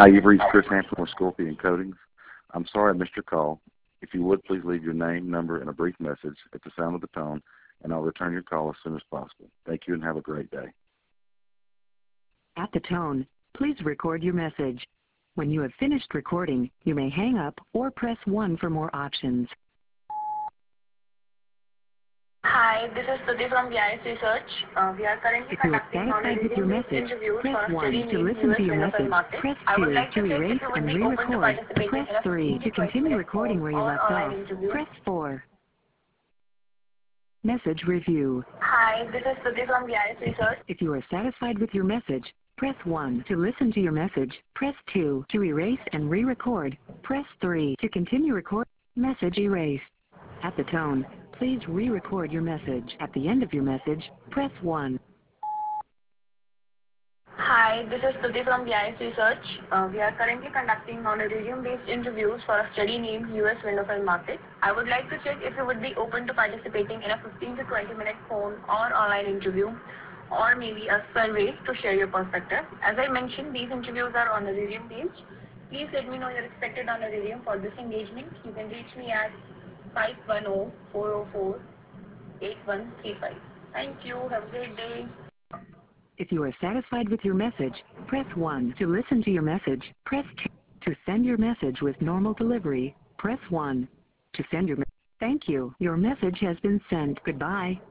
Hi, you've reached Chris Hampton with Scorpion Coatings. I'm sorry I missed your call. If you would, please leave your name, number, and a brief message at the sound of the tone, and I'll return your call as soon as possible. Thank you and have a great day. At the tone, please record your message. When you have finished recording, you may hang up or press 1 for more options. Hi, this is Stuti from VIS Research. We are currently If you are conducting satisfied with your non-resident message, interviews press for a 1 study to named listen US to your Windows message. Market. Press I would 2 like to to check if erase you would and be open to re-record. participating Press in a 3 15 to to 20 continue minute recording phone where you or left online off. interview. Press 4. Message review. Hi, this is Stuti from VIS Research. If you are satisfied with your message, press 1 to listen to your message. Press 2 to erase and re-record. Press 3 to continue recording. Message erased. At the tone, please re-record your message. At the end of your message, press 1. Hi, this is Stuti from VIS Research. We are currently conducting non-resume-based interviews for a study named US Window Film Market. I would like to check if you would be open to participating in a 15 to 20 minute phone or online interview, or maybe a survey to share your perspective. As I mentioned, these interviews are on a resume based. Please let me know your expected on a resume for this engagement. You can reach me at 510-404-8135. Thank you. Have a great day. If you are satisfied with your message, press 1 to listen to your message. Press 2 to send your message with normal delivery. Press 1 to send your message. Thank you. Your message has been sent. Goodbye.